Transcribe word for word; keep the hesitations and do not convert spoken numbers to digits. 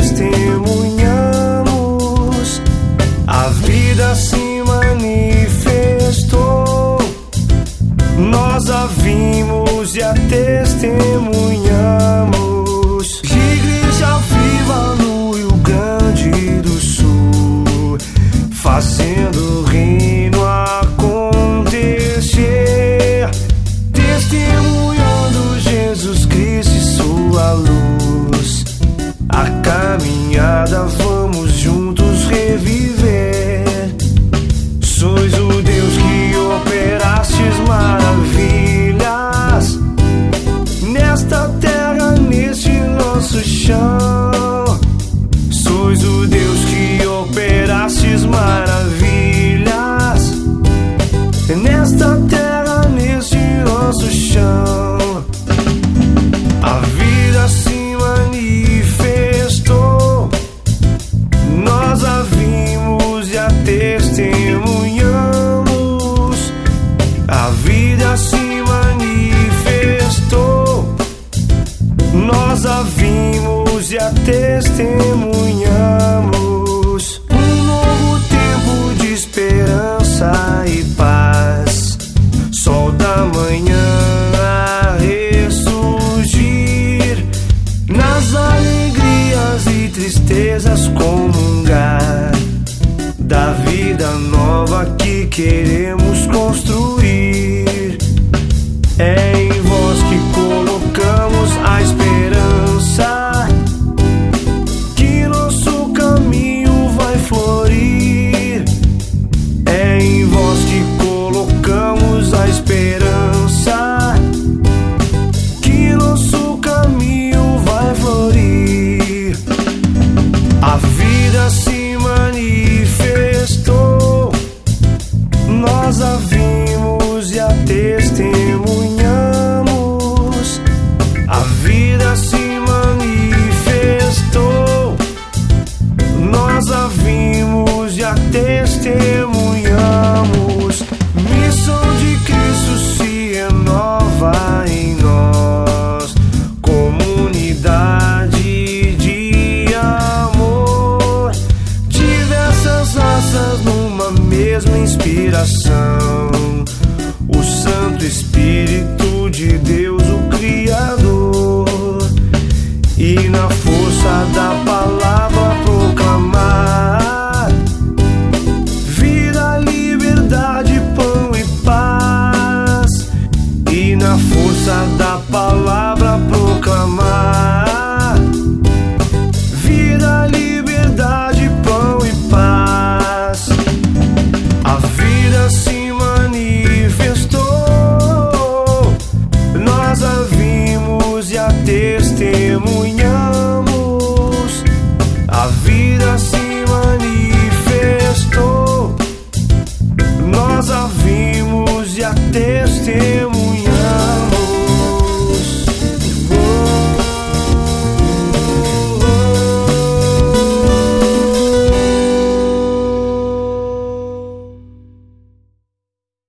testemunhamos, a vida se manifestou, nós a vimos e a testemunhamos. Igreja viva no Rio Grande do Sul, fazendo o reino acontecer, testemunhando Jesus Cristo e sua luz. A caminhada vamos juntos reviver. Sois o Deus que operastes maravilhas nesta terra, neste nosso chão. Sois o Deus que operastes maravilhas nesta terra, neste nosso chão. A vida se manifestou, nós a vimos e a testemunhamos. A vida se manifestou, nós a vimos e a testemunhamos. Um novo tempo de esperança e paz, sol da manhã a ressurgir, nas alegrias e tristezas comungar, da vida nova que queremos construir.